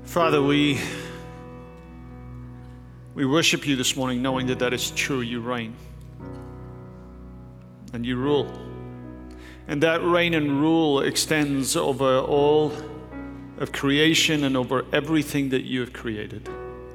Father, we worship you this morning knowing that that is true. You reign and you rule. And that reign and rule extends over all of creation and over everything that you have created.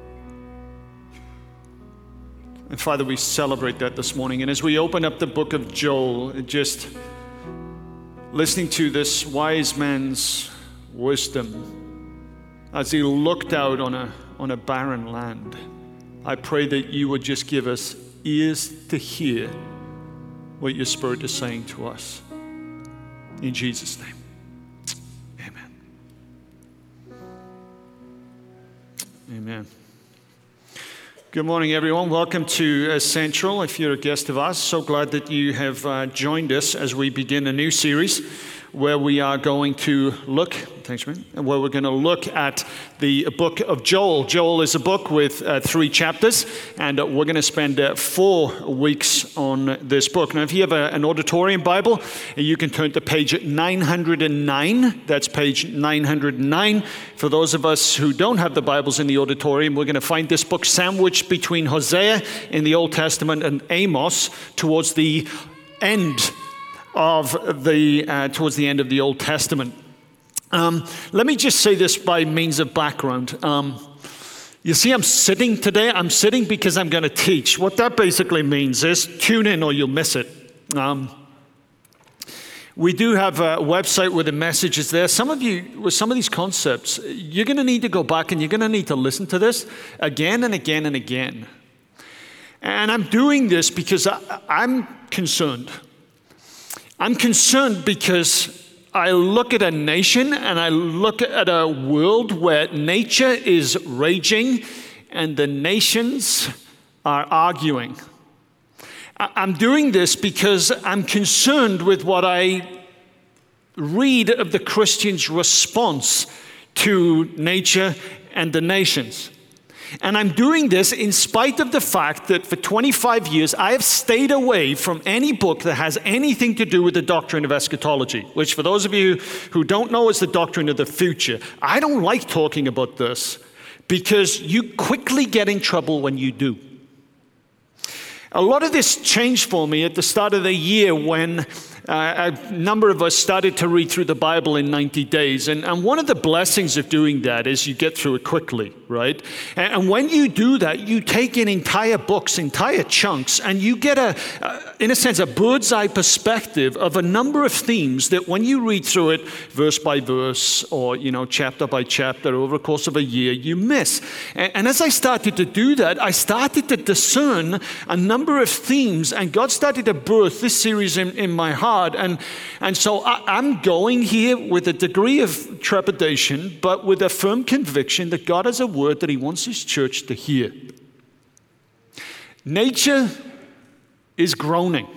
And Father, we celebrate that this morning. And as we open up the book of Joel, just listening to this wise man's wisdom as he looked out on a barren land, I pray that you would just give us ears to hear what your Spirit is saying to us. In Jesus' name, amen. Amen. Good morning, everyone. Welcome to Central. If you're a guest of ours, so glad that you have joined us as we begin a new series where we are going to look, where we're going to look at the book of Joel. Joel is a book with 3 chapters, and we're going to spend 4 weeks on this book. Now, if you have an auditorium Bible, you can turn to page 909. That's page 909. For those of us who don't have the Bibles in the auditorium, we're going to find this book sandwiched between Hosea in the Old Testament and Amos towards the end of towards the end of the Old Testament. Let me just say this by means of background. You see, I'm sitting today. I'm sitting because I'm going to teach. What that basically means is tune in or you'll miss it. We do have a website where the message is there. Some of you, with some of these concepts, you're going to need to go back and you're going to need to listen to this again and again and again. And I'm doing this because I'm concerned. I'm concerned because I look at a nation and I look at a world where nature is raging and the nations are arguing. I'm doing this because I'm concerned with what I read of the Christian's response to nature and the nations. And I'm doing this in spite of the fact that for 25 years, I have stayed away from any book that has anything to do with the doctrine of eschatology, which for those of you who don't know is the doctrine of the future. I don't like talking about this because you quickly get in trouble when you do. A lot of this changed for me at the start of the year when a number of us started to read through the Bible in 90 days. And one of the blessings of doing that is you get through it quickly, right? And when you do that, you take in entire books, entire chunks, and you get in a sense, a bird's eye perspective of a number of themes that when you read through it verse by verse or, chapter by chapter over the course of a year, you miss. And as I started to do that, I started to discern a number of themes, and God started to birth this series in my heart. And so I'm going here with a degree of trepidation, but with a firm conviction that God has a word that he wants his church to hear. Nature is groaning.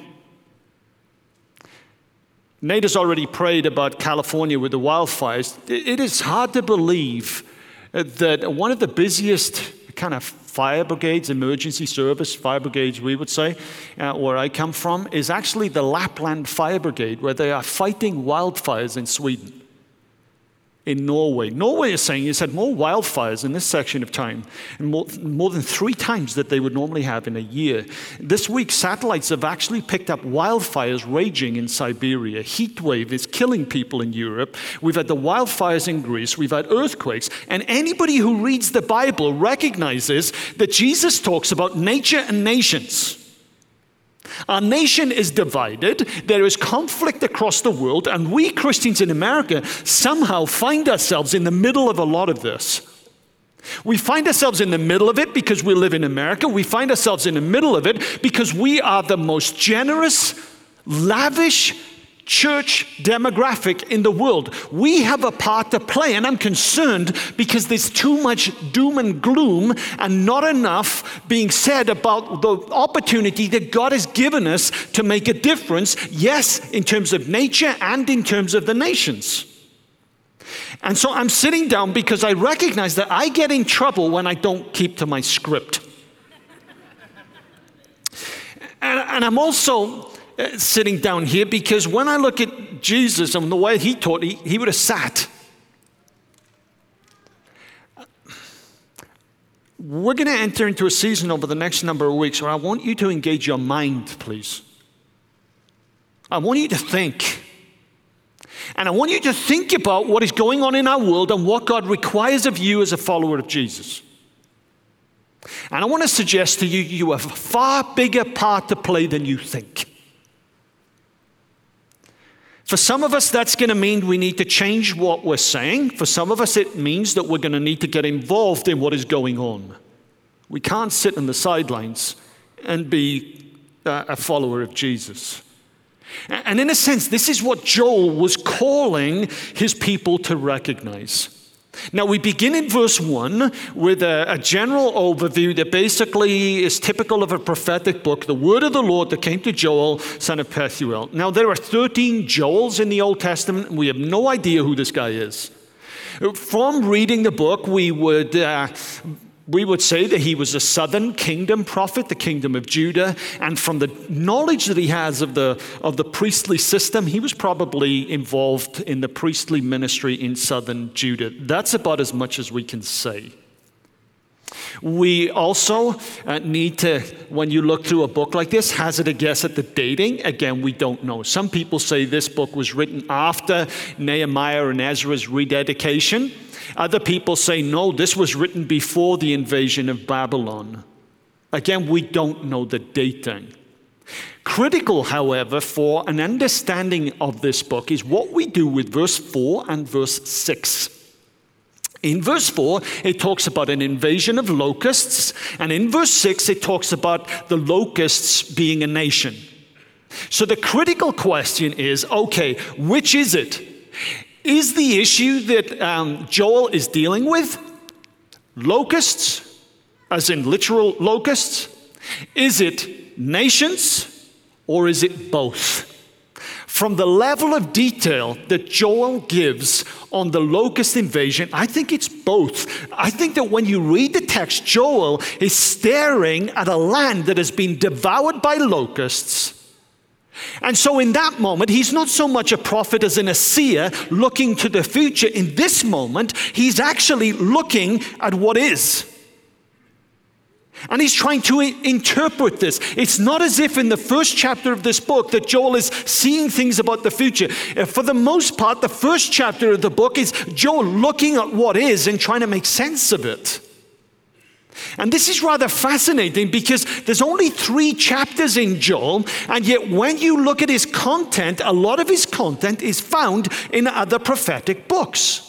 Nate has already prayed about California with the wildfires. It is hard to believe that one of the busiest kind of fire brigades, emergency service fire brigades, we would say, where I come from, is actually the Lapland Fire Brigade, where they are fighting wildfires in Sweden. In Norway. Norway is saying it's had more wildfires in this section of time, and more than 3 times that they would normally have in a year. This week, satellites have actually picked up wildfires raging in Siberia. Heat wave is killing people in Europe. We've had the wildfires in Greece. We've had earthquakes. And anybody who reads the Bible recognizes that Jesus talks about nature and nations. Our nation is divided, there is conflict across the world, and we Christians in America somehow find ourselves in the middle of a lot of this. We find ourselves in the middle of it because we live in America. We find ourselves in the middle of it because we are the most generous, lavish church demographic in the world. We have a part to play, and I'm concerned because there's too much doom and gloom and not enough being said about the opportunity that God has given us to make a difference, yes, in terms of nature and in terms of the nations. And so I'm sitting down because I recognize that I get in trouble when I don't keep to my script. And I'm also sitting down here because when I look at Jesus and the way he taught, he would have sat. we're going to enter into a season over the next number of weeks where I want you to engage your mind, please. I want you to think. And I want you to think about what is going on in our world and what God requires of you as a follower of Jesus. And I want to suggest to you, you have a far bigger part to play than you think. For some of us, that's going to mean we need to change what we're saying. For some of us, it means that we're going to need to get involved in what is going on. We can't sit on the sidelines and be a follower of Jesus. And in a sense, this is what Joel was calling his people to recognize. Now, we begin in verse 1 with a general overview that basically is typical of a prophetic book, the word of the Lord that came to Joel, son of Pethuel. Now, there are 13 Joels in the Old Testament, and we have no idea who this guy is. From reading the book, we would say that he was a southern kingdom prophet, the kingdom of Judah, and from the knowledge that he has of the priestly system, he was probably involved in the priestly ministry in southern Judah. That's about as much as we can say. We also need to, when you look through a book like this, hazard a guess at the dating. Again, we don't know. Some people say this book was written after Nehemiah and Ezra's rededication. Other people say, no, this was written before the invasion of Babylon. Again, we don't know the dating. Critical, however, for an understanding of this book is what we do with verse 4 and verse 6. In verse 4, it talks about an invasion of locusts, and in verse 6, it talks about the locusts being a nation. So the critical question is, okay, which is it? Is the issue that Joel is dealing with locusts, as in literal locusts? Is it nations, or is it both? From the level of detail that Joel gives on the locust invasion, I think it's both. I think that when you read the text, Joel is staring at a land that has been devoured by locusts. And so in that moment, he's not so much a prophet as in a seer looking to the future. In this moment, he's actually looking at what is. And he's trying to interpret this. It's not as if in the first chapter of this book that Joel is seeing things about the future. For the most part, the first chapter of the book is Joel looking at what is and trying to make sense of it. And this is rather fascinating because there's only 3 chapters in Joel, and yet when you look at his content, a lot of his content is found in other prophetic books.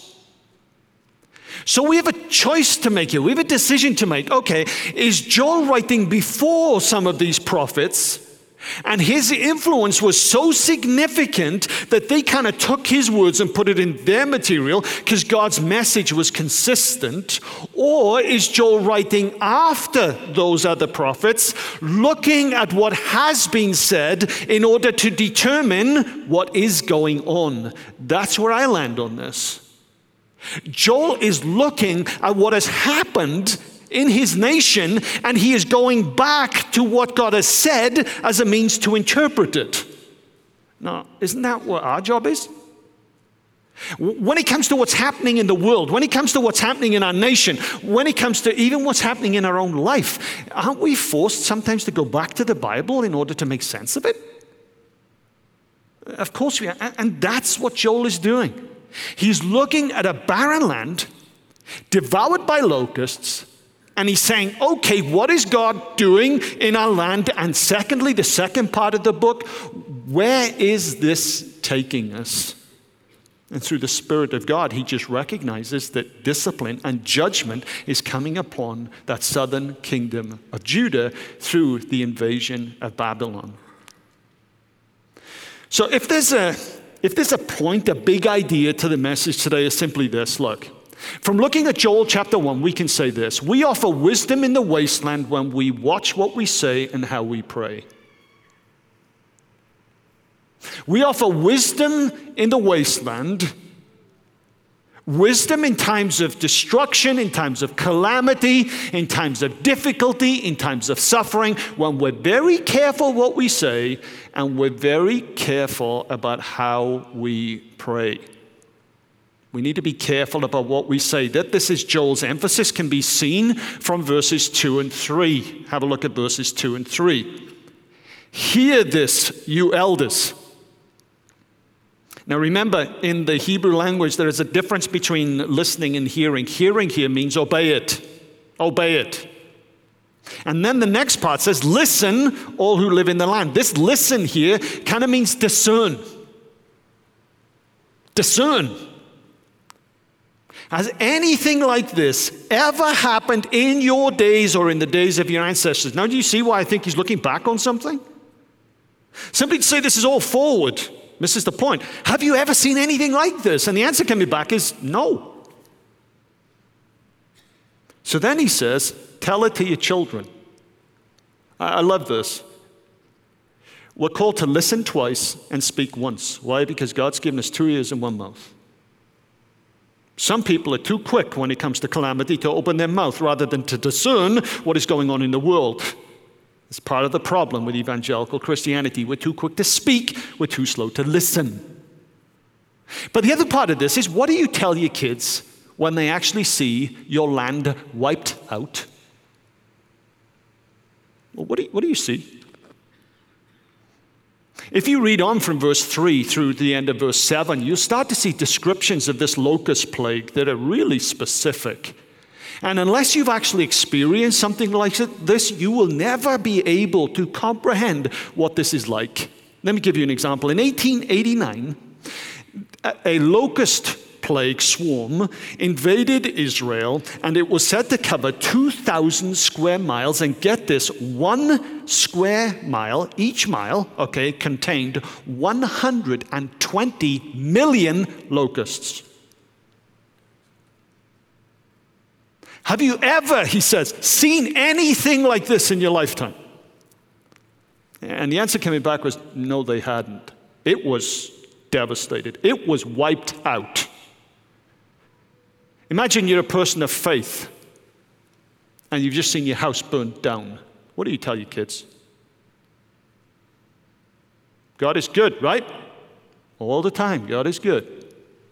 So we have a choice to make here. We have a decision to make. Okay, is Joel writing before some of these prophets? And his influence was so significant that they kind of took his words and put it in their material because God's message was consistent? Or is Joel writing after those other prophets, looking at what has been said in order to determine what is going on? That's where I land on this. Joel is looking at what has happened in his nation, and he is going back to what God has said as a means to interpret it. Now, isn't that what our job is? When it comes to what's happening in the world, when it comes to what's happening in our nation, when it comes to even what's happening in our own life, aren't we forced sometimes to go back to the Bible in order to make sense of it? Of course we are, and that's what Joel is doing. He's looking at a barren land, devoured by locusts, and he's saying, okay, what is God doing in our land? And secondly, the second part of the book, where is this taking us? And through the Spirit of God, he just recognizes that discipline and judgment is coming upon that southern kingdom of Judah through the invasion of Babylon. So if there's a point, a big idea to the message today is simply this. Look, from looking at Joel chapter 1, we can say this. We offer wisdom in the wasteland when we watch what we say and how we pray. We offer wisdom in the wasteland, wisdom in times of destruction, in times of calamity, in times of difficulty, in times of suffering, when we're very careful what we say and we're very careful about how we pray. We need to be careful about what we say. That this is Joel's emphasis can be seen from verses 2 and 3. Have a look at verses 2 and 3. Hear this, you elders. Now remember, in the Hebrew language, there is a difference between listening and hearing. Hearing here means obey it. Obey it. And then the next part says, listen, all who live in the land. This listen here kind of means discern. Discern. Has anything like this ever happened in your days or in the days of your ancestors? Now, do you see why I think he's looking back on something? Simply to say this is all forward misses the point. Have you ever seen anything like this? And the answer coming back is no. So then he says, tell it to your children. I love this. We're called to listen twice and speak once. Why? Because God's given us 2 ears and 1 mouth. Some people are too quick when it comes to calamity to open their mouth rather than to discern what is going on in the world. It's part of the problem with evangelical Christianity. We're too quick to speak, we're too slow to listen. But the other part of this is, what do you tell your kids when they actually see your land wiped out? Well, what do you see? If you read on from verse 3 through the end of verse 7, you'll start to see descriptions of this locust plague that are really specific. And unless you've actually experienced something like this, you will never be able to comprehend what this is like. Let me give you an example. In 1889, a locust plague swarm invaded Israel, and it was said to cover 2,000 square miles. And get this, 1 square mile, each mile, contained 120 million locusts. Have you ever, he says, seen anything like this in your lifetime? And the answer coming back was, no, they hadn't. It was devastated. It was wiped out. Imagine you're a person of faith and you've just seen your house burned down. What do you tell your kids? God is good, right? All the time, God is good.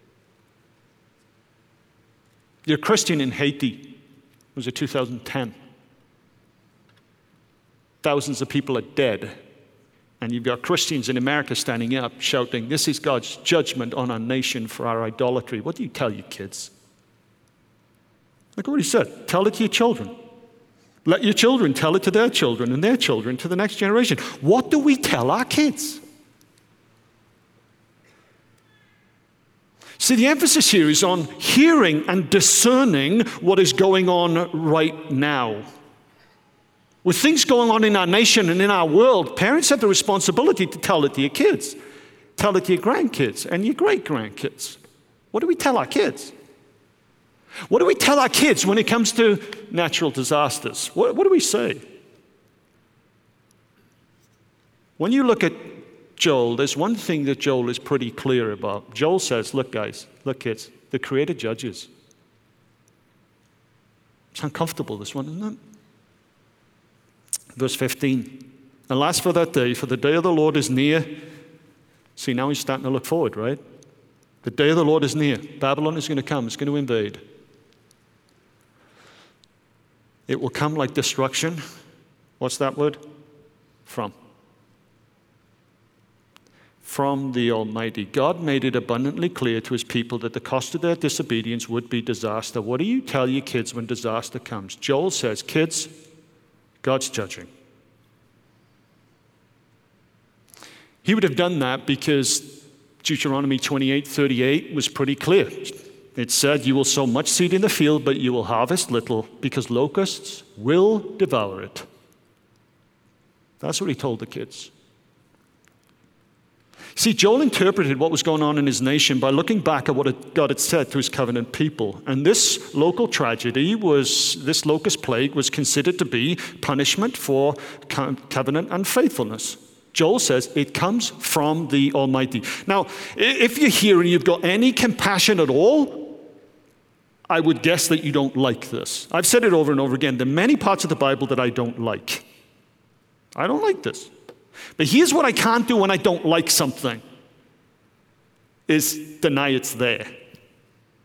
You're a Christian in Haiti. It was in 2010. Thousands of people are dead. And you've got Christians in America standing up shouting, this is God's judgment on our nation for our idolatry. What do you tell your kids? Look what he said. Tell it to your children. Let your children tell it to their children and their children to the next generation. What do we tell our kids? See, the emphasis here is on hearing and discerning what is going on right now. With things going on in our nation and in our world, parents have the responsibility to tell it to your kids. Tell it to your grandkids and your great-grandkids. What do we tell our kids? What do we tell our kids when it comes to natural disasters? What do we say? When you look at Joel, there's one thing that Joel is pretty clear about. Joel says, look guys, look kids, the Creator judges. It's uncomfortable, this one, isn't it? Verse 15, alas for that day, for the day of the Lord is near. See, now he's starting to look forward, right? The day of the Lord is near. Babylon is going to come. It's going to invade. It will come like destruction. What's that word? From the Almighty. God made it abundantly clear to his people that the cost of their disobedience would be disaster. What do you tell your kids when disaster comes? Joel says, kids, God's judging. He would have done that because Deuteronomy 28:38 was pretty clear. It said, you will sow much seed in the field, but you will harvest little, because locusts will devour it. That's what he told the kids. See, Joel interpreted what was going on in his nation by looking back at what God had said to his covenant people. And this local tragedy this locust plague was considered to be punishment for covenant unfaithfulness. Joel says it comes from the Almighty. Now, if you're here and you've got any compassion at all, I would guess that you don't like this. I've said it over and over again. There are many parts of the Bible that I don't like. I don't like this. But here's what I can't do when I don't like something, is deny it's there.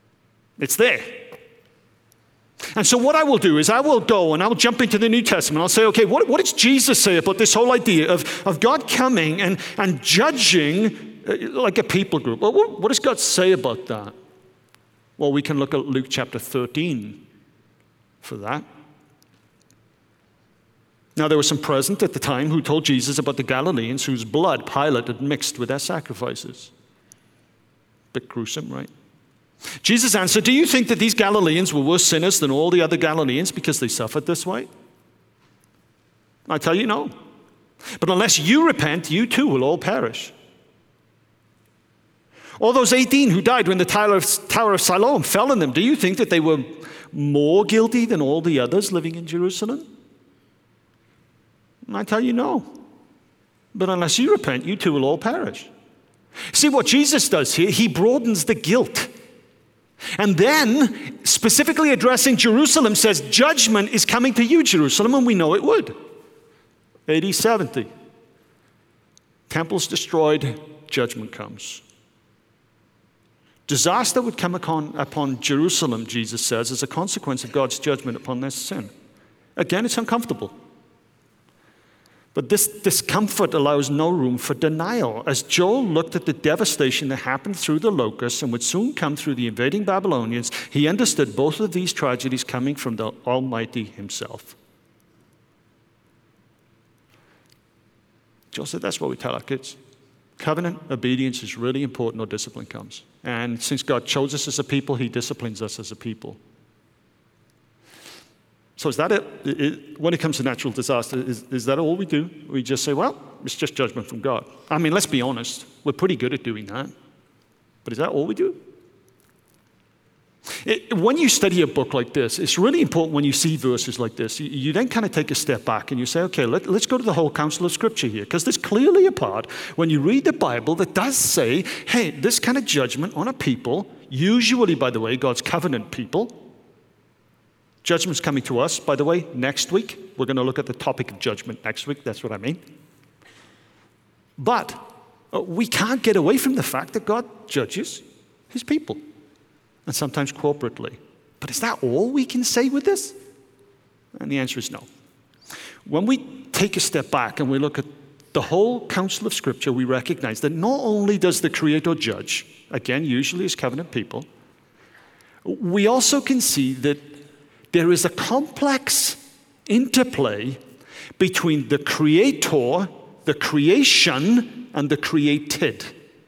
It's there. And so what I will do is I will go and I will jump into the New Testament. I'll say, okay, what does Jesus say about this whole idea of God coming and judging like a people group? Well, what does God say about that? Well, we can look at Luke chapter 13 for that. Now, there were some present at the time who told Jesus about the Galileans whose blood Pilate had mixed with their sacrifices. Bit gruesome, right? Jesus answered, do you think that these Galileans were worse sinners than all the other Galileans because they suffered this way? I tell you, no. But unless you repent, you too will all perish. All those 18 who died when the Tower of Siloam fell on them, do you think that they were more guilty than all the others living in Jerusalem? I tell you, no. But unless you repent, you too will all perish. See what Jesus does here? He broadens the guilt. And then, specifically addressing Jerusalem, says judgment is coming to you, Jerusalem, and we know it would. AD 70. Temple's destroyed, judgment comes. Disaster would come upon Jerusalem, Jesus says, as a consequence of God's judgment upon their sin. Again, it's uncomfortable. But this discomfort allows no room for denial. As Joel looked at the devastation that happened through the locusts and would soon come through the invading Babylonians, he understood both of these tragedies coming from the Almighty himself. Joel said, that's what we tell our kids. Covenant obedience is really important or discipline comes. And since God chose us as a people, he disciplines us as a people. So is that it? When it comes to natural disaster, is that all we do? We just say, well, it's just judgment from God. I mean, let's be honest. We're pretty good at doing that. But is that all we do? When you study a book like this, it's really important when you see verses like this. You then kind of take a step back and you say, okay, let's go to the whole counsel of Scripture here. Because there's clearly a part when you read the Bible that does say, hey, this kind of judgment on a people, usually, by the way, God's covenant people. Judgment's coming to us, by the way, next week. We're going to look at the topic of judgment next week. That's what I mean. But we can't get away from the fact that God judges his people, and sometimes corporately. But is that all we can say with this? And the answer is no. When we take a step back and we look at the whole counsel of Scripture, we recognize that not only does the Creator judge, again, usually as covenant people, we also can see that there is a complex interplay between the Creator, the creation, and the created.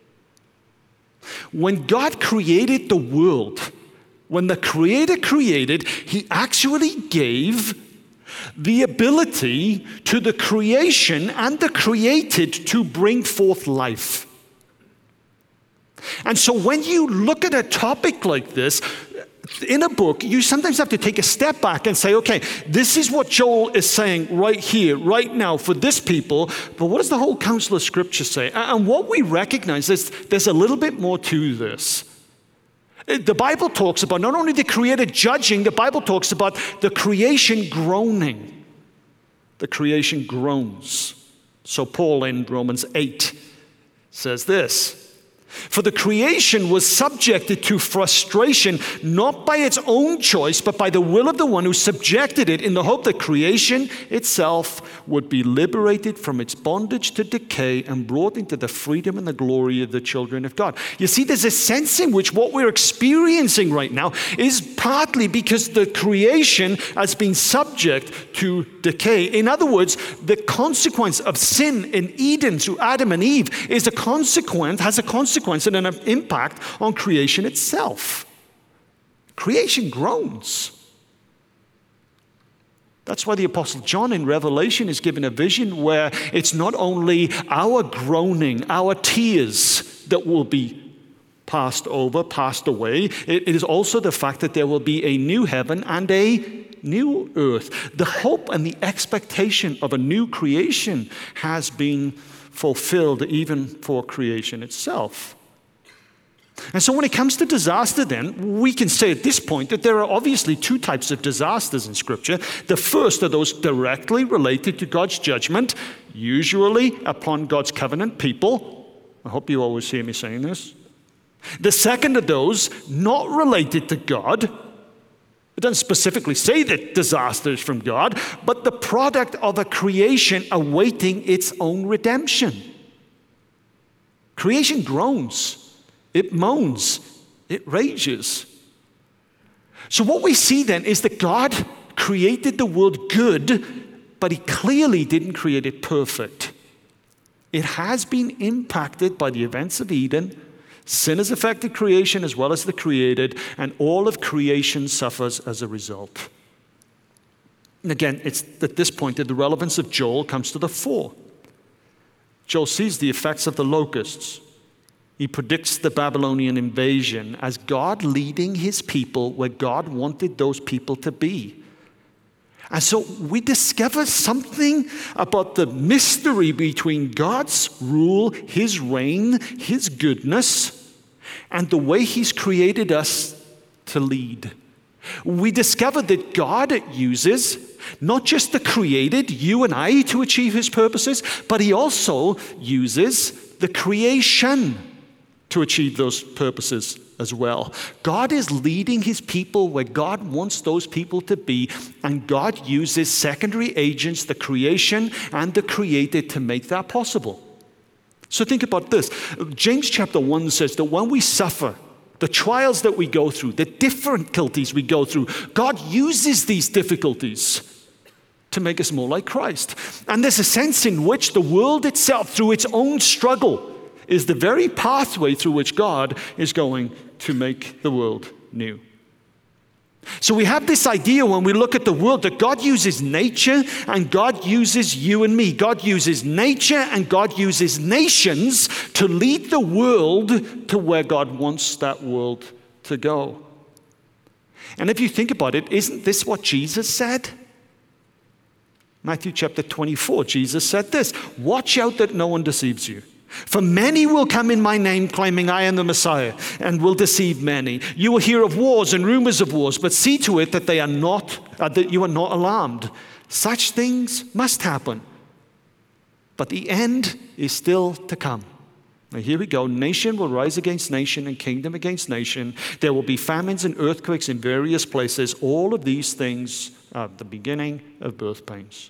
When God created the world, when the Creator created, he actually gave the ability to the creation and the created to bring forth life. And so when you look at a topic like this, in a book, you sometimes have to take a step back and say, okay, this is what Joel is saying right here, right now for this people, but what does the whole counsel of Scripture say? And what we recognize is there's a little bit more to this. The Bible talks about not only the Creator judging, the Bible talks about the creation groaning. The creation groans. So Paul in Romans 8 says this, for the creation was subjected to frustration, not by its own choice, but by the will of the one who subjected it, in the hope that creation itself would be liberated from its bondage to decay and brought into the freedom and the glory of the children of God. You see, there's a sense in which what we're experiencing right now is partly because the creation has been subject to decay. In other words, the consequence of sin in Eden through Adam and Eve has a consequence and an impact on creation itself. Creation groans. That's why the Apostle John in Revelation is given a vision where it's not only our groaning, our tears that will be passed away. It is also the fact that there will be a new heaven and a new earth. The hope and the expectation of a new creation has been fulfilled even for creation itself. And so when it comes to disaster then, we can say at this point that there are obviously two types of disasters in Scripture. The first are those directly related to God's judgment, usually upon God's covenant people. I hope you always hear me saying this. The second of those, not related to God. It doesn't specifically say that disaster is from God, but the product of a creation awaiting its own redemption. Creation groans, it moans, it rages. So what we see then is that God created the world good, but he clearly didn't create it perfect. It has been impacted by the events of Eden. Sin has affected creation as well as the created, and all of creation suffers as a result. And again, it's at this point that the relevance of Joel comes to the fore. Joel sees the effects of the locusts. He predicts the Babylonian invasion as God leading his people where God wanted those people to be. And so we discover something about the mystery between God's rule, his reign, his goodness, and the way he's created us to lead. We discover that God uses not just the created, you and I, to achieve his purposes, but he also uses the creation to achieve those purposes as well. God is leading his people where God wants those people to be, and God uses secondary agents, the creation and the created, to make that possible. So think about this. James chapter 1 says that when we suffer, the trials that we go through, the difficulties we go through, God uses these difficulties to make us more like Christ. And there's a sense in which the world itself, through its own struggle, is the very pathway through which God is going to make the world new. So we have this idea when we look at the world that God uses nature and God uses you and me. God uses nature and God uses nations to lead the world to where God wants that world to go. And if you think about it, isn't this what Jesus said? Matthew chapter 24, Jesus said this, "Watch out that no one deceives you. For many will come in my name claiming I am the Messiah and will deceive many. You will hear of wars and rumors of wars, but see to it that that you are not alarmed. Such things must happen, but the end is still to come." Now here we go. Nation will rise against nation and kingdom against nation. There will be famines and earthquakes in various places. All of these things are the beginning of birth pains.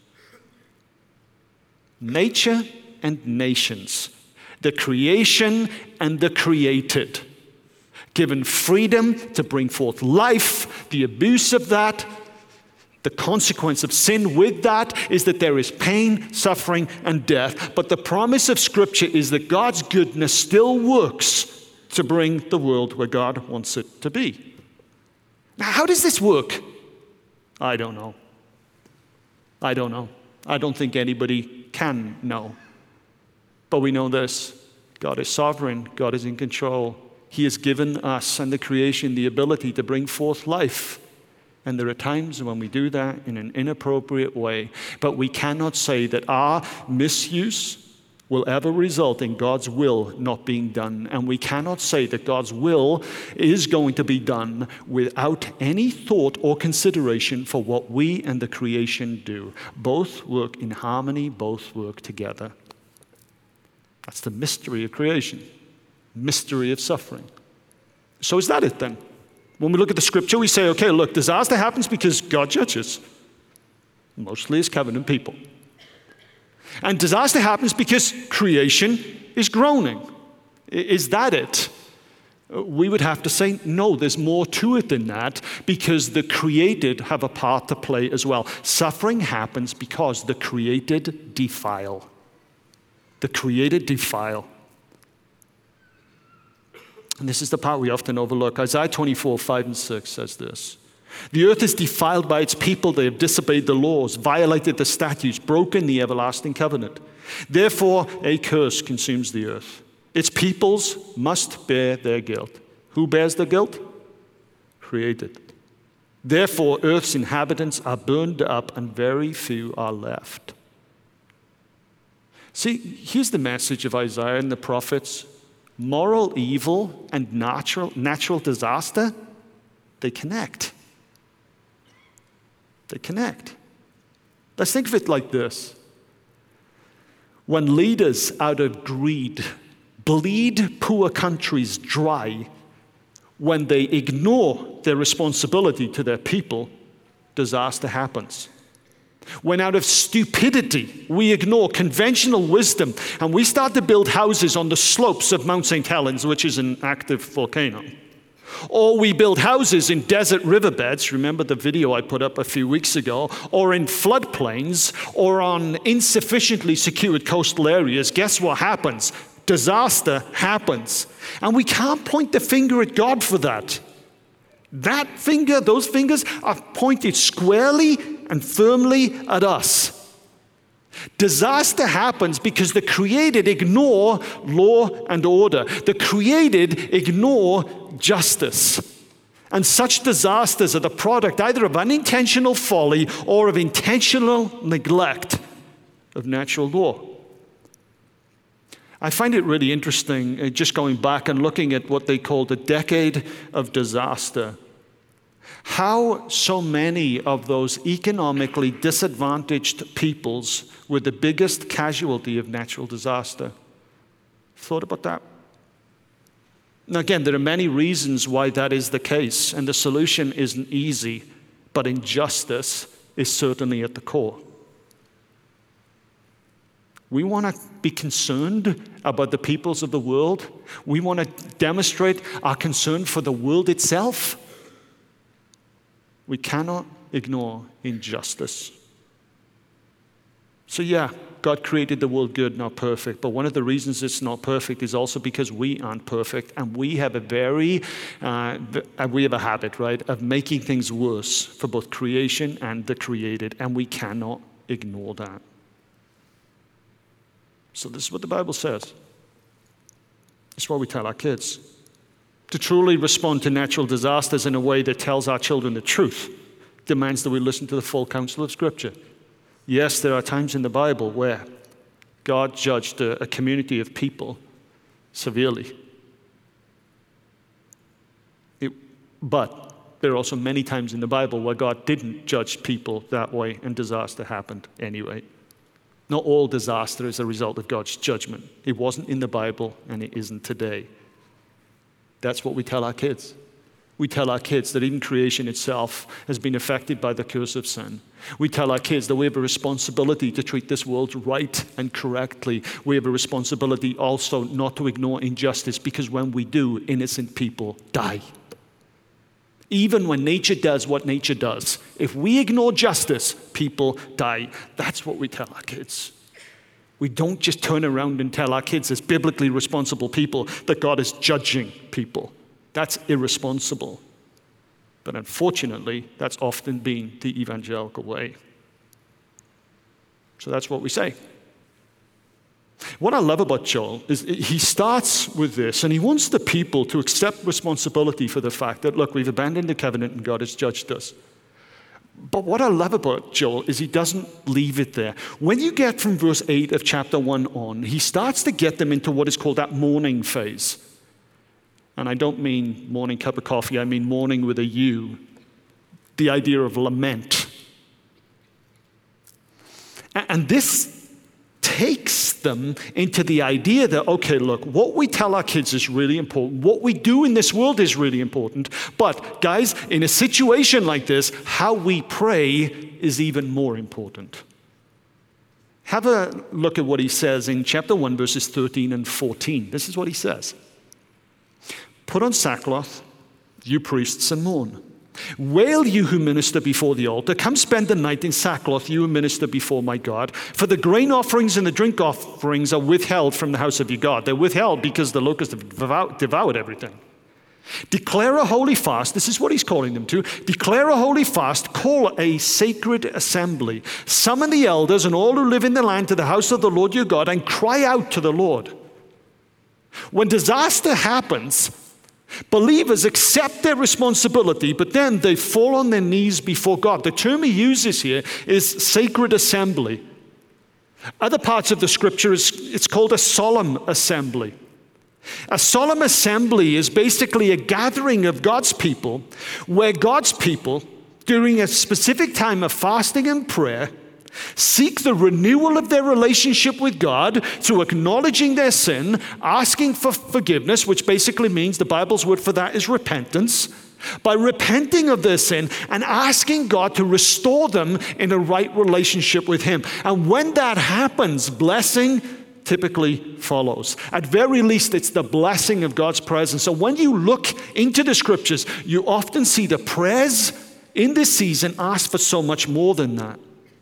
Nature and nations. The creation and the created, given freedom to bring forth life. The abuse of that, the consequence of sin with that, is that there is pain, suffering, and death. But the promise of Scripture is that God's goodness still works to bring the world where God wants it to be. Now, how does this work? I don't know. I don't think anybody can know. But we know this, God is sovereign, God is in control. He has given us and the creation the ability to bring forth life. And there are times when we do that in an inappropriate way. But we cannot say that our misuse will ever result in God's will not being done. And we cannot say that God's will is going to be done without any thought or consideration for what we and the creation do. Both work in harmony, both work together. That's the mystery of creation, mystery of suffering. So is that it then? When we look at the Scripture, we say, okay, look, disaster happens because God judges, mostly his covenant people. And disaster happens because creation is groaning. Is that it? We would have to say, no, there's more to it than that, because the created have a part to play as well. Suffering happens because the created defile. The created defile. And this is the part we often overlook. Isaiah 24, 5 and 6 says this. The earth is defiled by its people. They have disobeyed the laws, violated the statutes, broken the everlasting covenant. Therefore, a curse consumes the earth. Its peoples must bear their guilt. Who bears the guilt? Created. Therefore, earth's inhabitants are burned up and very few are left. See, here's the message of Isaiah and the prophets. Moral evil and natural disaster, they connect. They connect. Let's think of it like this. When leaders out of greed bleed poor countries dry when they ignore their responsibility to their people, disaster happens. When out of stupidity we ignore conventional wisdom and we start to build houses on the slopes of Mount St. Helens, which is an active volcano, or we build houses in desert riverbeds, remember the video I put up a few weeks ago, or in floodplains, or on insufficiently secured coastal areas, guess what happens? Disaster happens. And we can't point the finger at God for that. That finger, those fingers are pointed squarely and firmly at us. Disaster happens because the created ignore law and order. The created ignore justice. And such disasters are the product either of unintentional folly or of intentional neglect of natural law. I find it really interesting, just going back and looking at what they call the decade of disaster, how so many of those economically disadvantaged peoples were the biggest casualty of natural disaster. Thought about that? Now again, there are many reasons why that is the case, and the solution isn't easy, but injustice is certainly at the core. We want to be concerned about the peoples of the world. We want to demonstrate our concern for the world itself. We cannot ignore injustice. So yeah, God created the world good, not perfect. But one of the reasons it's not perfect is also because we aren't perfect, and we have a habit, right, of making things worse for both creation and the created, and we cannot ignore that. So this is what the Bible says. It's what we tell our kids. To truly respond to natural disasters in a way that tells our children the truth demands that we listen to the full counsel of Scripture. Yes, there are times in the Bible where God judged a community of people severely. But there are also many times in the Bible where God didn't judge people that way and disaster happened anyway. Not all disaster is a result of God's judgment. It wasn't in the Bible, and it isn't today. That's what we tell our kids. We tell our kids that even creation itself has been affected by the curse of sin. We tell our kids that we have a responsibility to treat this world right and correctly. We have a responsibility also not to ignore injustice, because when we do, innocent people die. Even when nature does what nature does, if we ignore justice, people die. That's what we tell our kids. We don't just turn around and tell our kids as biblically responsible people that God is judging people. That's irresponsible. But unfortunately, that's often been the evangelical way. So that's what we say. What I love about Joel is he starts with this, and he wants the people to accept responsibility for the fact that, look, we've abandoned the covenant and God has judged us. But what I love about Joel is he doesn't leave it there. When you get from verse 8 of chapter 1 on, he starts to get them into what is called that mourning phase. And I don't mean morning cup of coffee, I mean mourning with a U. The idea of lament. And this takes them into the idea that, okay, look, what we tell our kids is really important. What we do in this world is really important. But guys, in a situation like this, how we pray is even more important. Have a look at what he says in chapter 1, verses 13 and 14. This is what he says. Put on sackcloth, you priests, and mourn. Wail, you who minister before the altar. Come spend the night in sackcloth, you who minister before my God. For the grain offerings and the drink offerings are withheld from the house of your God. They're withheld because the locusts have devoured everything. Declare a holy fast. This is what he's calling them to. Declare a holy fast. Call a sacred assembly. Summon the elders and all who live in the land to the house of the Lord your God, and cry out to the Lord. When disaster happens, believers accept their responsibility, but then they fall on their knees before God. The term he uses here is sacred assembly. Other parts of the scripture, it's called a solemn assembly. A solemn assembly is basically a gathering of God's people, where God's people, during a specific time of fasting and prayer, seek the renewal of their relationship with God through acknowledging their sin, asking for forgiveness, which basically means the Bible's word for that is repentance, by repenting of their sin and asking God to restore them in a right relationship with Him. And when that happens, blessing typically follows. At very least, it's the blessing of God's presence. So when you look into the scriptures, you often see the prayers in this season ask for so much more than that.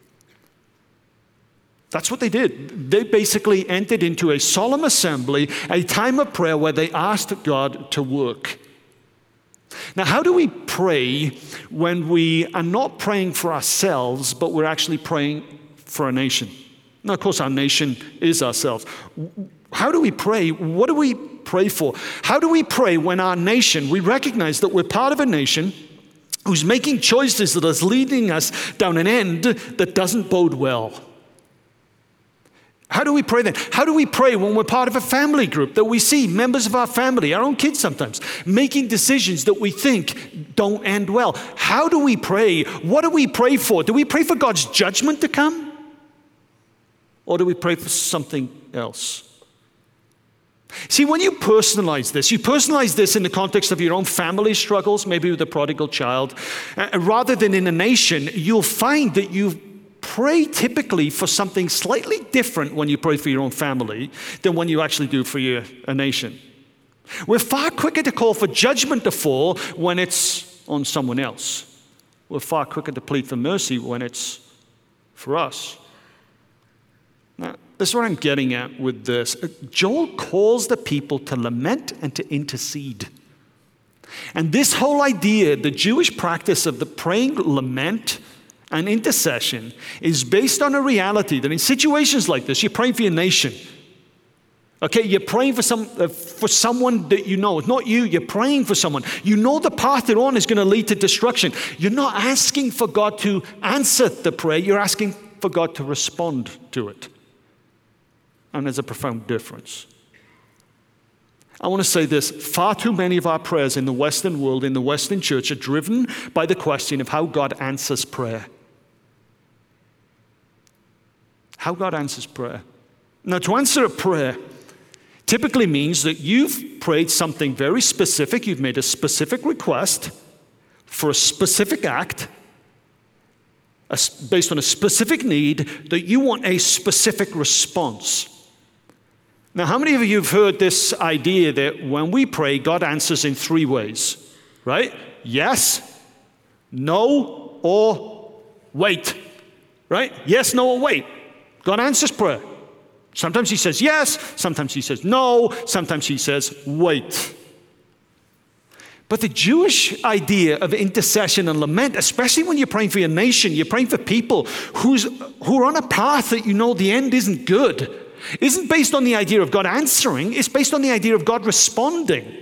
That's what they did. They basically entered into a solemn assembly, a time of prayer where they asked God to work. Now, how do we pray when we are not praying for ourselves, but we're actually praying for a nation? Now, of course, our nation is ourselves. How do we pray? What do we pray for? How do we pray when our nation, we recognize that we're part of a nation who's making choices that is leading us down an end that doesn't bode well? How do we pray then? How do we pray when we're part of a family group that we see members of our family, our own kids sometimes, making decisions that we think don't end well? How do we pray? What do we pray for? Do we pray for God's judgment to come? Or do we pray for something else? See, when you personalize this in the context of your own family struggles, maybe with a prodigal child, rather than in a nation, you'll find that you pray typically for something slightly different when you pray for your own family than when you actually do for a nation. We're far quicker to call for judgment to fall when it's on someone else. We're far quicker to plead for mercy when it's for us. Now, this is what I'm getting at with this. Joel calls the people to lament and to intercede. And this whole idea, the Jewish practice of the praying lament and intercession, is based on a reality that in situations like this, you're praying for your nation. Okay, you're praying for someone that you know. It's not you, you're praying for someone. You know the path they're on is going to lead to destruction. You're not asking for God to answer the prayer, you're asking for God to respond to it. And there's a profound difference. I want to say this. Far too many of our prayers in the Western world, in the Western church, are driven by the question of how God answers prayer. How God answers prayer. Now, to answer a prayer typically means that you've prayed something very specific. You've made a specific request for a specific act, based on a specific need, that you want a specific response. Now, how many of you have heard this idea that when we pray, God answers in three ways, right? Yes, no, or wait, right? Yes, no, or wait. God answers prayer. Sometimes He says yes, sometimes He says no, sometimes He says wait. But the Jewish idea of intercession and lament, especially when you're praying for your nation, you're praying for people who are on a path that you know the end isn't good, isn't based on the idea of God answering, it's based on the idea of God responding.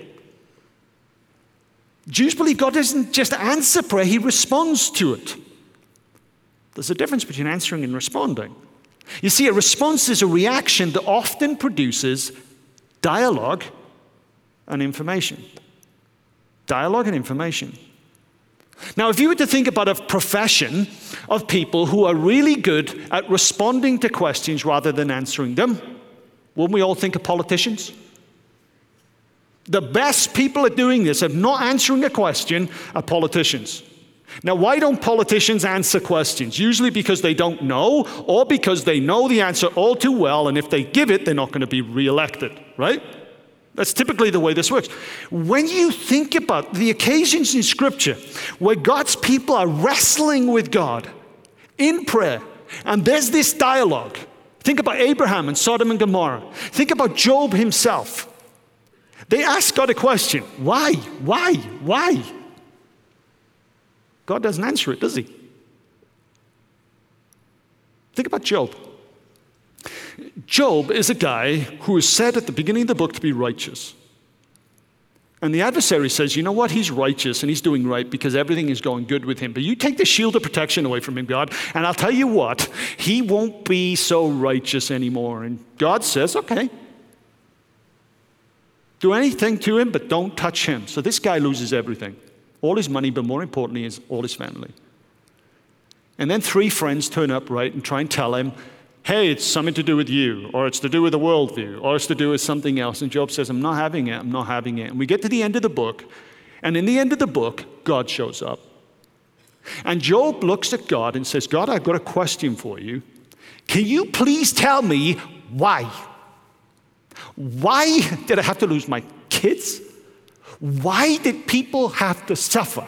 Jews believe God doesn't just answer prayer, He responds to it. There's a difference between answering and responding. You see, a response is a reaction that often produces dialogue and information. Dialogue and information. Now, if you were to think about a profession of people who are really good at responding to questions rather than answering them, wouldn't we all think of politicians? The best people at doing this, of not answering a question, are politicians. Now, why don't politicians answer questions? Usually because they don't know, or because they know the answer all too well, and if they give it, they're not going to be reelected, right? That's typically the way this works. When you think about the occasions in Scripture where God's people are wrestling with God in prayer, and there's this dialogue. Think about Abraham and Sodom and Gomorrah. Think about Job himself. They ask God a question. Why? Why? Why? God doesn't answer it, does He? Think about Job. Job is a guy who is said at the beginning of the book to be righteous. And the adversary says, you know what? He's righteous and he's doing right because everything is going good with him. But you take the shield of protection away from him, God, and I'll tell you what, he won't be so righteous anymore. And God says, okay, do anything to him, but don't touch him. So this guy loses everything. All his money, but more importantly, is all his family. And then 3 friends turn up, right, and try and tell him, hey, it's something to do with you, or it's to do with a worldview, or it's to do with something else. And Job says, I'm not having it, I'm not having it. And we get to the end of the book, and in the end of the book, God shows up. And Job looks at God and says, God, I've got a question for you. Can you please tell me why? Why did I have to lose my kids? Why did people have to suffer?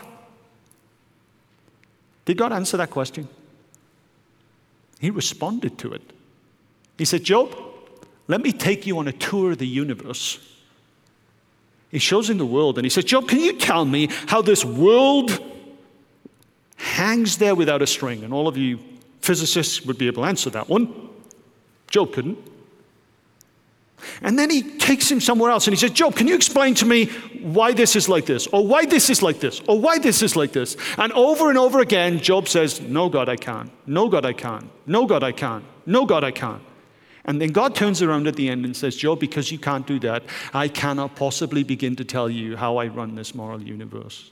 Did God answer that question? He responded to it. He said, Job, let me take you on a tour of the universe. He shows him the world and he says, Job, can you tell me how this world hangs there without a string? And all of you physicists would be able to answer that one. Job couldn't. And then he takes him somewhere else and he says, Job, can you explain to me why this is like this? Or why this is like this? Or why this is like this? And over again, Job says, no, God, I can't. No, God, I can't. No, God, I can't. No, God, I can't. And then God turns around at the end and says, Job, because you can't do that, I cannot possibly begin to tell you how I run this moral universe.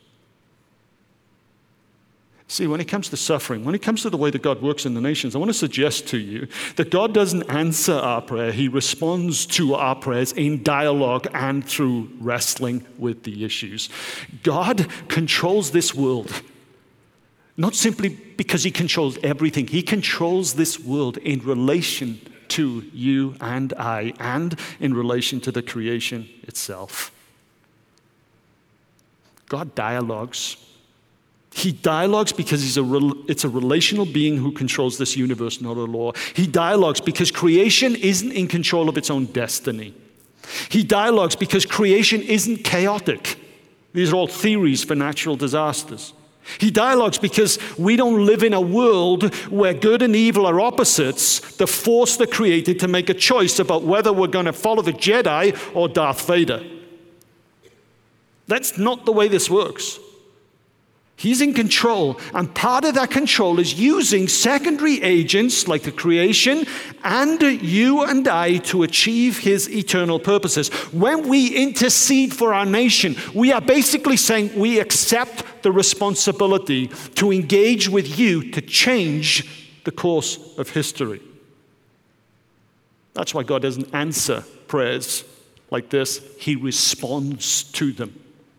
See, when it comes to suffering, when it comes to the way that God works in the nations, I want to suggest to you that God doesn't answer our prayer. He responds to our prayers in dialogue and through wrestling with the issues. God controls this world, not simply because he controls everything. He controls this world in relation to you and I, and in relation to the creation itself. God dialogues. He dialogues because it's a relational being who controls this universe, not a law. He dialogues because creation isn't in control of its own destiny. He dialogues because creation isn't chaotic. These are all theories for natural disasters. He dialogues because we don't live in a world where good and evil are opposites that force the created to make a choice about whether we're going to follow the Jedi or Darth Vader. That's not the way this works. He's in control, and part of that control is using secondary agents like the creation and you and I to achieve his eternal purposes. When we intercede for our nation, we are basically saying we accept the responsibility to engage with you to change the course of history. That's why God doesn't answer prayers like this. He responds to them.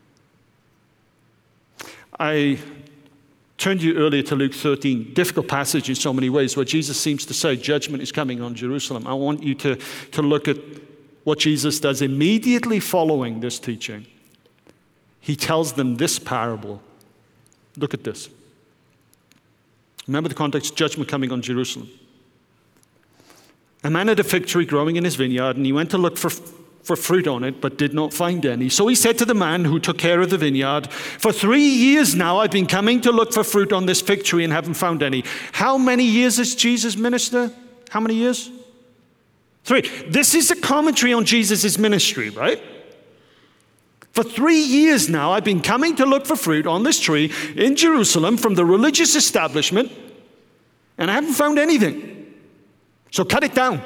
I turned you earlier to Luke 13, difficult passage in so many ways, where Jesus seems to say judgment is coming on Jerusalem. I want you to look at what Jesus does immediately following this teaching. He tells them this parable. Look at this. Remember the context, judgment coming on Jerusalem. A man had a fig tree growing in his vineyard, and he went to look for fruit on it, but did not find any. So he said to the man who took care of the vineyard, for 3 years now I've been coming to look for fruit on this fig tree and haven't found any. How many years is Jesus minister? How many years? 3. This is a commentary on Jesus' ministry, right? For 3 years now I've been coming to look for fruit on this tree in Jerusalem from the religious establishment, and I haven't found anything. So cut it down.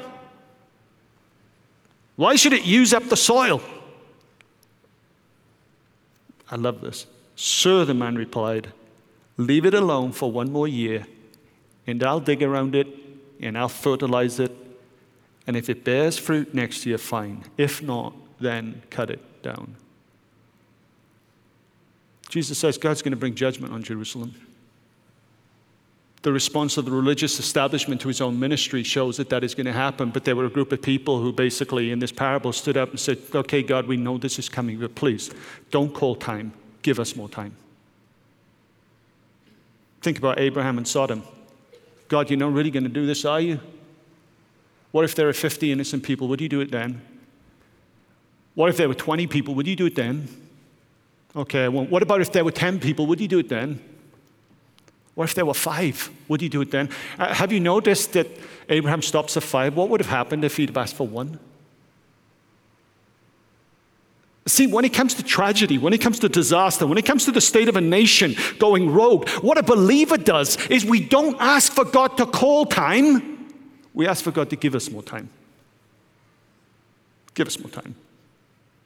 Why should it use up the soil? I love this. Sir, the man replied, leave it alone for 1 more year, and I'll dig around it, and I'll fertilize it, and if it bears fruit next year, fine. If not, then cut it down. Jesus says God's going to bring judgment on Jerusalem. The response of the religious establishment to his own ministry shows that is going to happen, but there were a group of people who basically in this parable stood up and said, okay, God, we know this is coming, but please, don't call time. Give us more time. Think about Abraham and Sodom. God, you're not really going to do this, are you? What if there are 50 innocent people? Would you do it then? What if there were 20 people? Would you do it then? Okay, well, what about if there were 10 people? Would you do it then? What if there were 5? Would you do it then? Have you noticed that Abraham stops at 5? What would have happened if he'd have asked for 1? See, when it comes to tragedy, when it comes to disaster, when it comes to the state of a nation going rogue, what a believer does is we don't ask for God to call time. We ask for God to give us more time. Give us more time.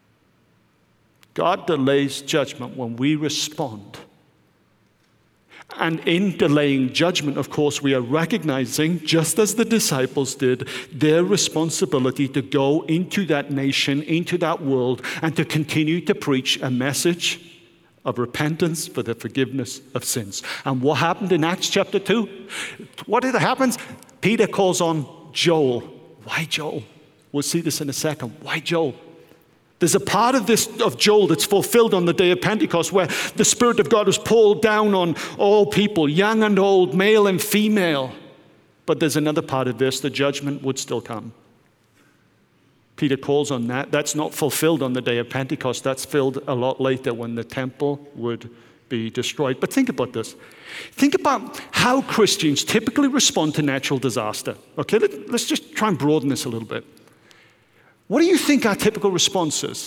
God delays judgment when we respond. And in delaying judgment, of course, we are recognizing, just as the disciples did, their responsibility to go into that nation, into that world, and to continue to preach a message of repentance for the forgiveness of sins. And what happened in Acts chapter 2? What did happen? Peter calls on Joel. Why Joel? We'll see this in a second. Why Joel? There's a part of this, of Joel, that's fulfilled on the day of Pentecost, where the Spirit of God was poured down on all people, young and old, male and female. But there's another part of this, the judgment would still come. Peter calls on that. That's not fulfilled on the day of Pentecost. That's filled a lot later when the temple would be destroyed. But think about this. Think about how Christians typically respond to natural disaster. Okay, let's just try and broaden this a little bit. What do you think our typical response is?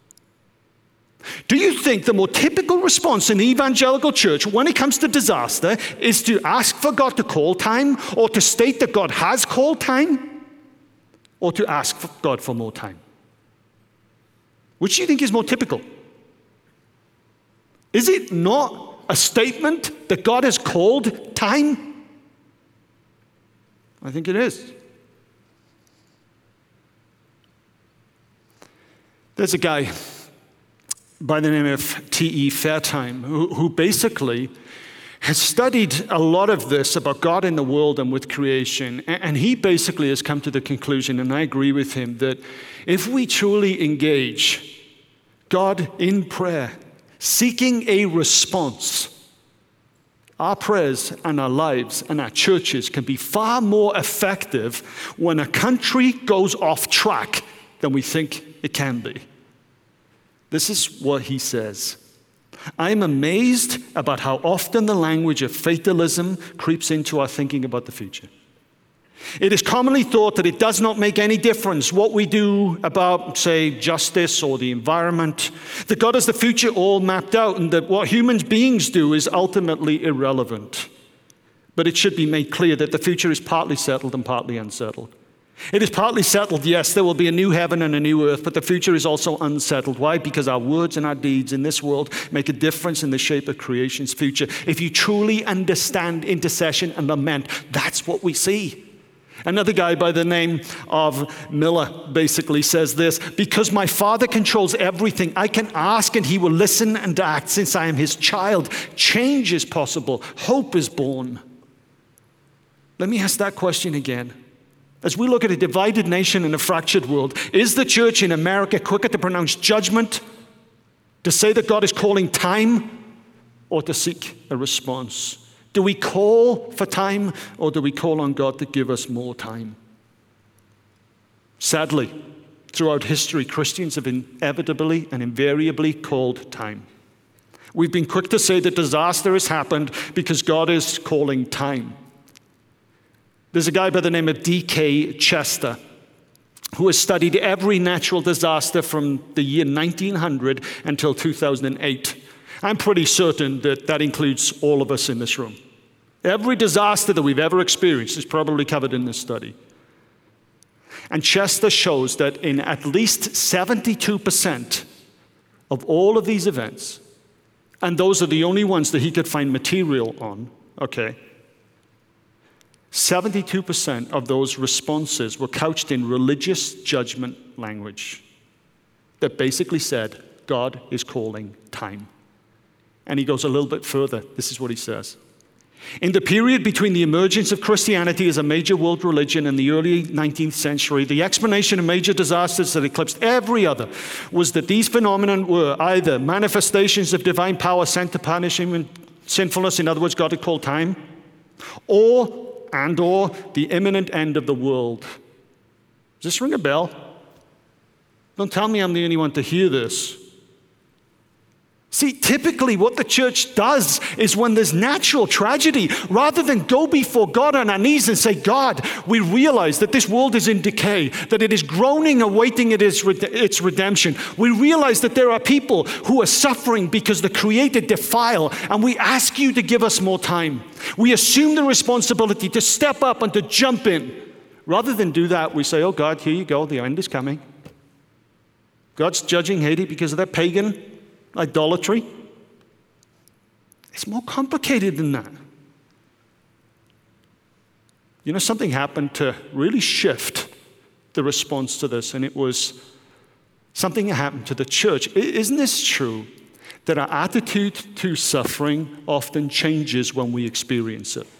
Do you think the more typical response in the evangelical church when it comes to disaster is to ask for God to call time, or to state that God has called time, or to ask for God for more time? Which do you think is more typical? Is it not a statement that God has called time? I think it is. There's a guy by the name of T.E. Fairtime who basically has studied a lot of this about God in the world and with creation. And he basically has come to the conclusion, and I agree with him, that if we truly engage God in prayer, seeking a response, our prayers and our lives and our churches can be far more effective when a country goes off track than we think it can be. This is what he says. I am amazed about how often the language of fatalism creeps into our thinking about the future. It is commonly thought that it does not make any difference what we do about, say, justice or the environment, that God has the future all mapped out, and that what human beings do is ultimately irrelevant. But it should be made clear that the future is partly settled and partly unsettled. It is partly settled, yes, there will be a new heaven and a new earth, but the future is also unsettled. Why? Because our words and our deeds in this world make a difference in the shape of creation's future. If you truly understand intercession and lament, that's what we see. Another guy by the name of Miller basically says this: because my Father controls everything, I can ask and he will listen and act. Since I am his child, change is possible, hope is born. Let me ask that question again. As we look at a divided nation and a fractured world, is the church in America quicker to pronounce judgment, to say that God is calling time, or to seek a response? Do we call for time, or do we call on God to give us more time? Sadly, throughout history, Christians have inevitably and invariably called time. We've been quick to say that disaster has happened because God is calling time. There's a guy by the name of D.K. Chester who has studied every natural disaster from the year 1900 until 2008. I'm pretty certain that that includes all of us in this room. Every disaster that we've ever experienced is probably covered in this study. And Chester shows that in at least 72% of all of these events, and those are the only ones that he could find material on, 72% of those responses were couched in religious judgment language that basically said, God is calling time. And he goes a little bit further. This is what he says. In the period between the emergence of Christianity as a major world religion in the early 19th century, the explanation of major disasters that eclipsed every other was that these phenomena were either manifestations of divine power sent to punish human sinfulness, in other words, God had called time, or the imminent end of the world. Does this ring a bell? Don't tell me I'm the only one to hear this. See, typically what the church does is when there's natural tragedy, rather than go before God on our knees and say, God, we realize that this world is in decay, that it is groaning, awaiting its redemption. We realize that there are people who are suffering because the created defile, and we ask you to give us more time. We assume the responsibility to step up and to jump in. Rather than do that, we say, oh God, here you go, the end is coming. God's judging Haiti because of their pagan idolatry. It's more complicated than that. You know, something happened to really shift the response to this, and it was something that happened to the church. Isn't this true, that our attitude to suffering often changes when we experience it?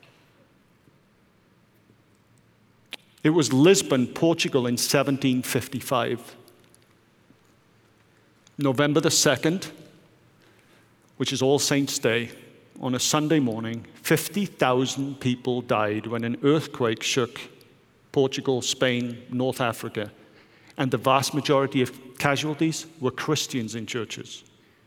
It was Lisbon, Portugal in 1755. November the 2nd, which is All Saints' Day, on a Sunday morning, 50,000 people died when an earthquake shook Portugal, Spain, North Africa, and the vast majority of casualties were Christians in churches.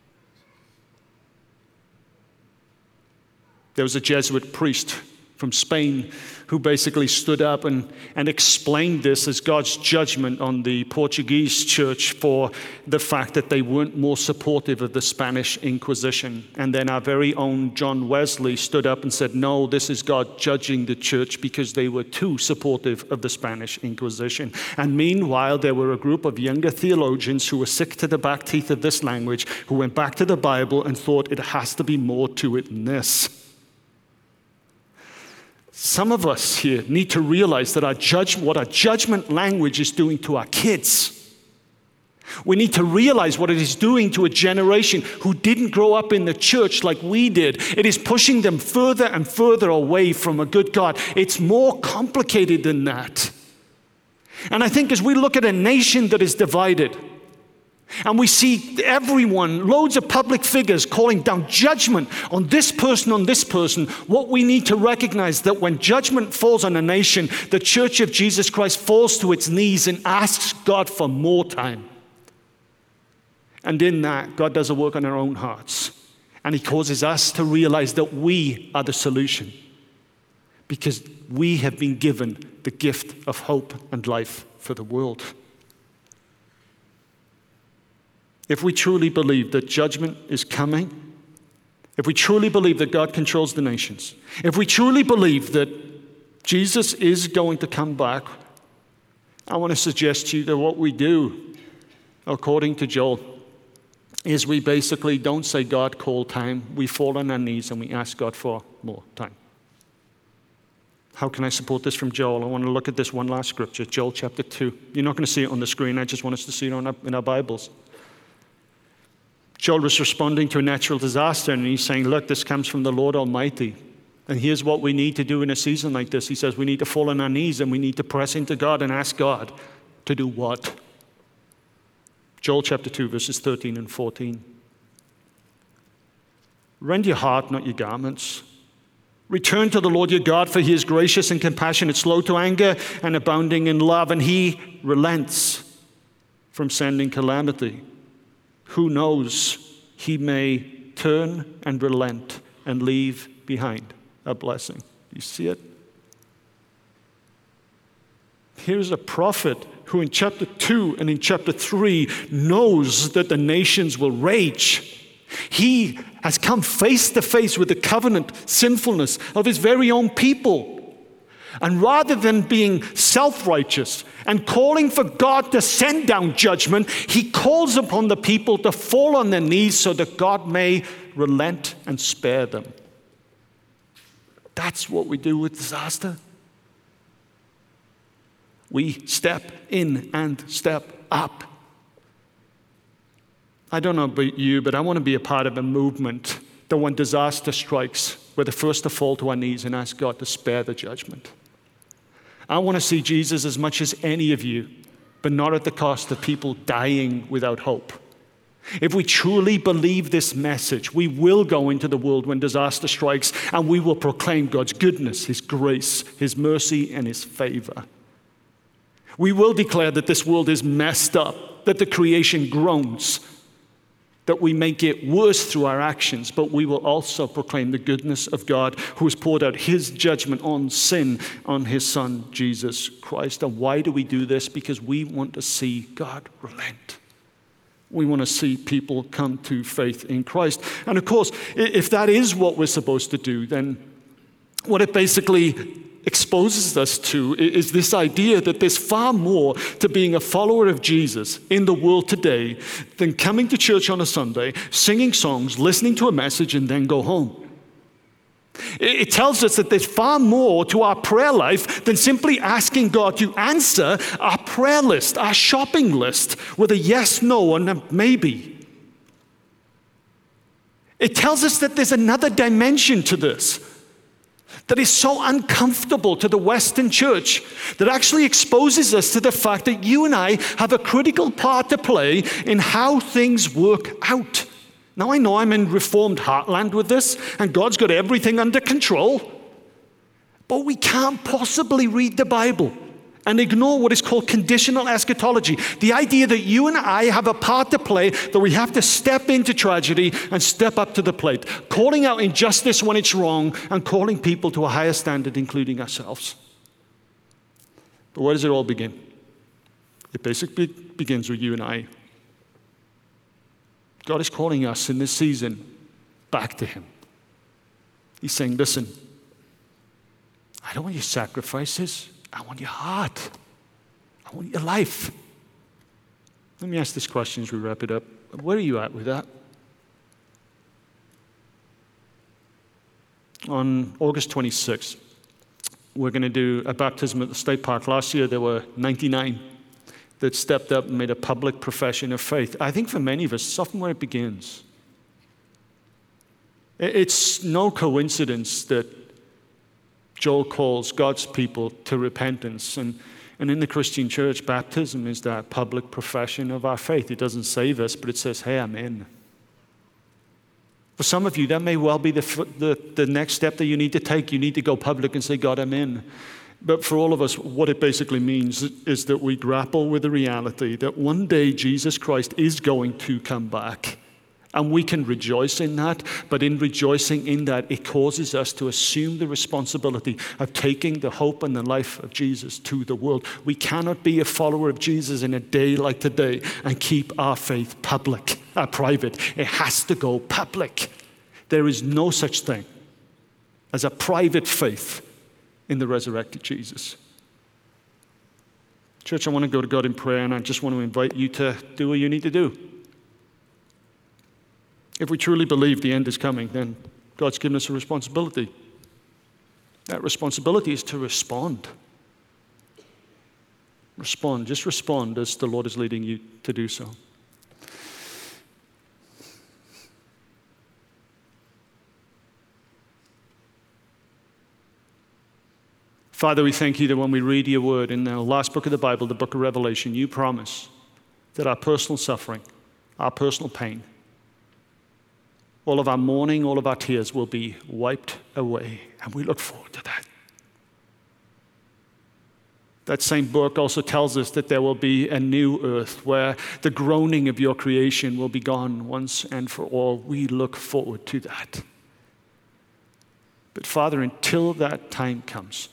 There was a Jesuit priest from Spain who basically stood up and explained this as God's judgment on the Portuguese church for the fact that they weren't more supportive of the Spanish Inquisition. And then our very own John Wesley stood up and said, no, this is God judging the church because they were too supportive of the Spanish Inquisition. And meanwhile, there were a group of younger theologians who were sick to the back teeth of this language, who went back to the Bible and thought it has to be more to it than this. Some of us here need to realize that what our judgment language is doing to our kids. We need to realize what it is doing to a generation who didn't grow up in the church like we did. It is pushing them further and further away from a good God. It's more complicated than that. And I think as we look at a nation that is divided, and we see everyone, loads of public figures calling down judgment on this person, what we need to recognize that when judgment falls on a nation, the Church of Jesus Christ falls to its knees and asks God for more time. And in that, God does a work on our own hearts. And He causes us to realize that we are the solution, because we have been given the gift of hope and life for the world. If we truly believe that judgment is coming, if we truly believe that God controls the nations, if we truly believe that Jesus is going to come back, I want to suggest to you that what we do, according to Joel, is we basically don't say, God, call time. We fall on our knees and we ask God for more time. How can I support this from Joel? I want to look at this one last scripture, Joel chapter 2. You're not going to see it on the screen. I just want us to see it in our Bibles. Joel was responding to a natural disaster, and he's saying, look, this comes from the Lord Almighty. And here's what we need to do in a season like this. He says we need to fall on our knees and we need to press into God and ask God to do what? Joel chapter 2, verses 13 and 14. Rend your heart, not your garments. Return to the Lord your God, for He is gracious and compassionate, slow to anger and abounding in love, and He relents from sending calamity. Who knows, He may turn and relent and leave behind a blessing. You see it? Here's a prophet who in chapter 2 and in chapter 3 knows that the nations will rage. He has come face to face with the covenant sinfulness of his very own people. And rather than being self-righteous and calling for God to send down judgment, he calls upon the people to fall on their knees so that God may relent and spare them. That's what we do with disaster. We step in and step up. I don't know about you, but I want to be a part of a movement that when disaster strikes, we're the first to fall to our knees and ask God to spare the judgment. I want to see Jesus as much as any of you, but not at the cost of people dying without hope. If we truly believe this message, we will go into the world when disaster strikes and we will proclaim God's goodness, His grace, His mercy, and His favor. We will declare that this world is messed up, that the creation groans, that we make it worse through our actions, but we will also proclaim the goodness of God who has poured out His judgment on sin on His Son, Jesus Christ. And why do we do this? Because we want to see God relent. We want to see people come to faith in Christ. And of course, if that is what we're supposed to do, then what it basically exposes us to is this idea that there's far more to being a follower of Jesus in the world today than coming to church on a Sunday, singing songs, listening to a message, and then go home. It tells us that there's far more to our prayer life than simply asking God to answer our prayer list, our shopping list, with a yes, no, and a maybe. It tells us that there's another dimension to this that is so uncomfortable to the Western church that actually exposes us to the fact that you and I have a critical part to play in how things work out. Now, I know I'm in Reformed heartland with this, and God's got everything under control, but we can't possibly read the Bible and ignore what is called conditional eschatology. The idea that you and I have a part to play, that we have to step into tragedy and step up to the plate, calling out injustice when it's wrong and calling people to a higher standard, including ourselves. But where does it all begin? It basically begins with you and I. God is calling us in this season back to Him. He's saying, listen, I don't want your sacrifices. I want your heart. I want your life. Let me ask this question as we wrap it up. Where are you at with that? On August 26th, we're going to do a baptism at the State Park. Last year, there were 99 that stepped up and made a public profession of faith. I think for many of us, it's often where it begins. It's no coincidence that Joel calls God's people to repentance. And in the Christian church, baptism is that public profession of our faith. It doesn't save us, but it says, hey, I'm in. For some of you, that may well be the next step that you need to take. You need to go public and say, God, I'm in. But for all of us, what it basically means is that we grapple with the reality that one day Jesus Christ is going to come back. And we can rejoice in that, but in rejoicing in that, it causes us to assume the responsibility of taking the hope and the life of Jesus to the world. We cannot be a follower of Jesus in a day like today and keep our faith private. It has to go public. There is no such thing as a private faith in the resurrected Jesus. Church, I want to go to God in prayer, and I just want to invite you to do what you need to do. If we truly believe the end is coming, then God's given us a responsibility. That responsibility is to respond. Respond. Just respond as the Lord is leading you to do so. Father, we thank you that when we read your word in the last book of the Bible, the book of Revelation, you promise that our personal suffering, our personal pain, all of our mourning, all of our tears will be wiped away. And we look forward to that. That same book also tells us that there will be a new earth where the groaning of your creation will be gone once and for all. We look forward to that. But Father, until that time comes,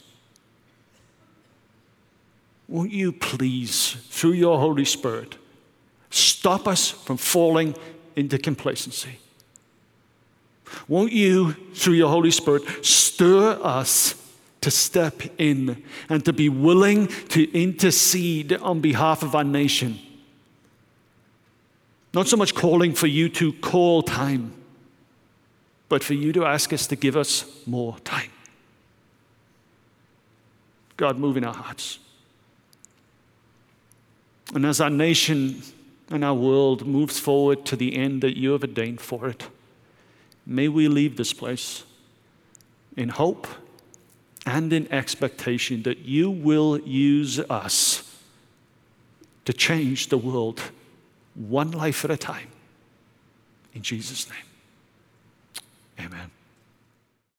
won't you please, through your Holy Spirit, stop us from falling into complacency? Won't you, through your Holy Spirit, stir us to step in and to be willing to intercede on behalf of our nation? Not so much calling for you to call time, but for you to ask us to give us more time. God, move in our hearts. And as our nation and our world moves forward to the end that you have ordained for it, may we leave this place in hope and in expectation that you will use us to change the world one life at a time. In Jesus' name, amen.